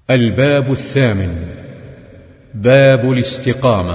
الباب الثامن. باب الاستقامة.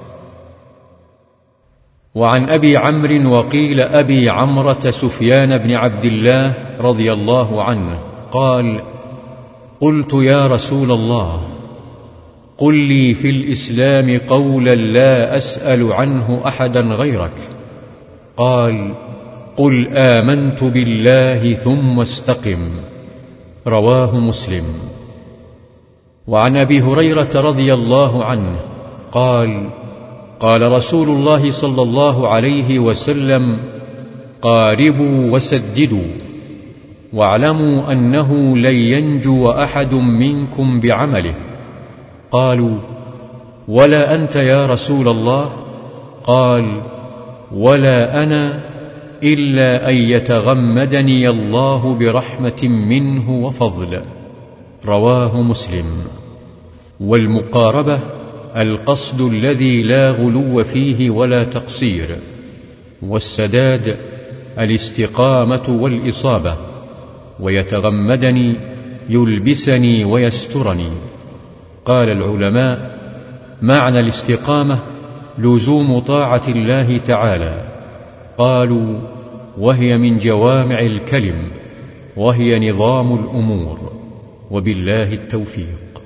وعن أبي عمرو وقيل أبي عمرة سفيان بن عبد الله رضي الله عنه قال: قلت يا رسول الله، قل لي في الإسلام قولا لا أسأل عنه أحدا غيرك. قال: قل آمنت بالله ثم استقم. رواه مسلم. وعن أبي هريرة رضي الله عنه قال: قال رسول الله صلى الله عليه وسلم: قاربوا وسددوا، واعلموا أنه لن ينجو أحد منكم بعمله. قالوا: ولا أنت يا رسول الله؟ قال: ولا أنا إلا أن يتغمدني الله برحمة منه وفضل. رواه مسلم. والمقاربة القصد الذي لا غلو فيه ولا تقصير، والسداد الاستقامة والإصابة. ويتغمدني يلبسني ويسترني. قال العلماء: معنى الاستقامة لزوم طاعة الله تعالى. قالوا: وهي من جوامع الكلم، وهي نظام الأمور. وبالله التوفيق.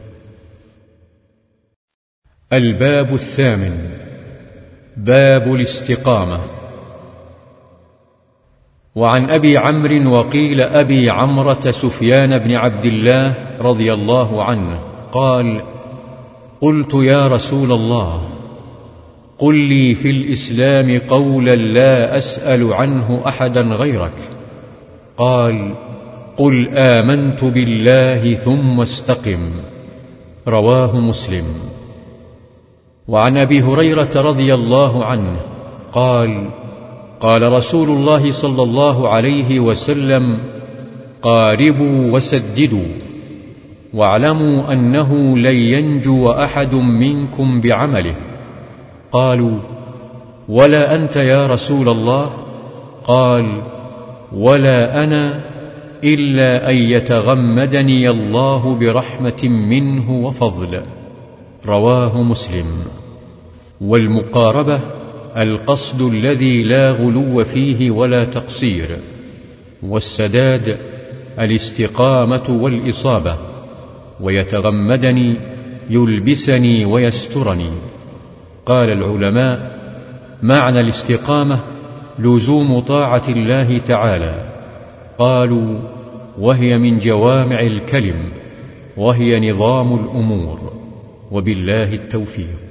الباب الثامن. باب الاستقامة. وعن أبي عمرو وقيل أبي عمرة سفيان بن عبد الله رضي الله عنه قال: قلت يا رسول الله، قل لي في الإسلام قولا لا أسأل عنه أحدا غيرك. قال: قل آمنت بالله ثم استقم. رواه مسلم. وعن أبي هريرة رضي الله عنه قال: قال رسول الله صلى الله عليه وسلم: قاربوا وسددوا، واعلموا أنه لن ينجو أحد منكم بعمله. قالوا: ولا أنت يا رسول الله؟ قال: ولا أنا إلا أن يتغمدني الله برحمة منه وفضل. رواه مسلم. والمقاربة القصد الذي لا غلو فيه ولا تقصير، والسداد الاستقامة والإصابة. ويتغمدني يلبسني ويسترني. قال العلماء: معنى الاستقامة لزوم طاعة الله تعالى. قالوا: وهي من جوامع الكلم، وهي نظام الأمور. وبالله التوفيق.